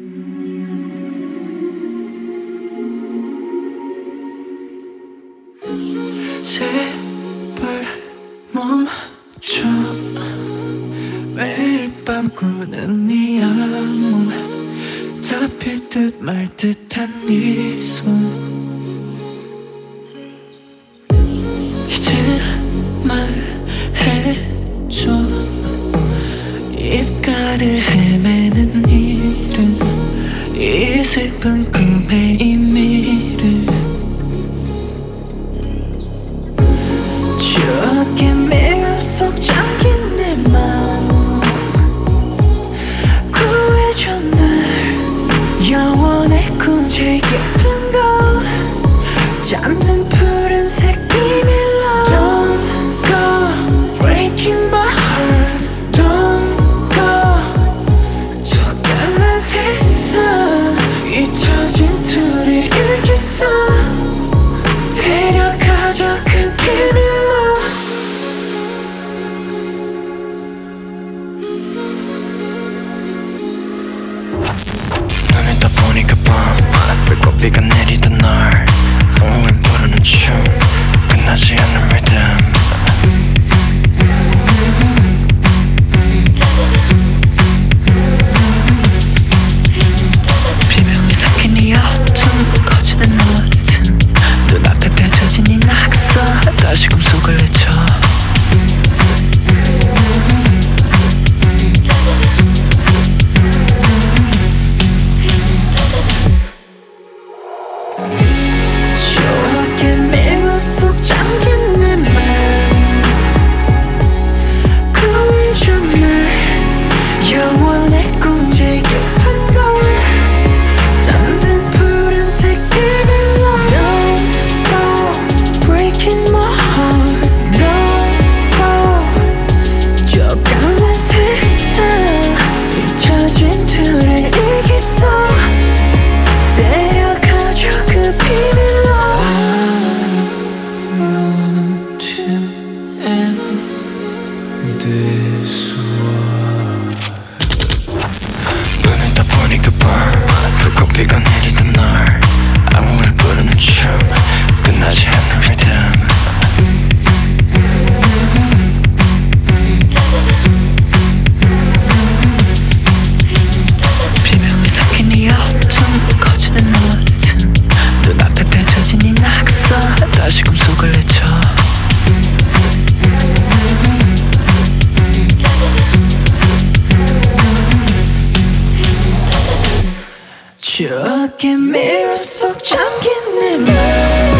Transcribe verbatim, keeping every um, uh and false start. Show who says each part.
Speaker 1: 제발 멈춰. 매일 밤 꾸는 네 악몽, 잡힐 듯 말 듯한 네 손. 이제 말해줘. 입가를 헤매는 이름, 이 슬픈 꿈의 의미를. 추억의 미러 속 잠긴 내 마음, 구해줘 날 영원의 꿈질 깊은 곳, 잠든 푸른색 비밀로. Don't go breaking my heart, don't go. 저 까만 세상 잊혀진 둘이 일기서 데려가줘 그 비밀로. 눈을 떠보니까 밤 불꽃비가 내리던 날 악몽을 부르는 춤, 끝나지 않는 리듬. 비명이 섞인 이 어둠, 커지는 너같은 눈앞에 펼쳐진 이 낙서, 다시금 속을 내쳐. 추억의 미러 속 잠긴 내 맘, 구해줘 날 영원의 꿈질 깊은 곳, 잠든 푸른색 비밀로. Don't go breaking my heart, don't go. 저 까만 세상 잊혀진 둘의 일기서 데려가줘 그 비밀로. I want to end this war. 눈을 떠보니까 밤 불꽃비가 내리던 날 악몽을 부르는 춤, 끝나지 않는 리듬. 비명이 섞인 이 어둠, 커지는 너같은 눈앞에 펼쳐진 이 낙서, 다시금 속을 내쳐. 추억의 미러 속 잠긴 내 맘,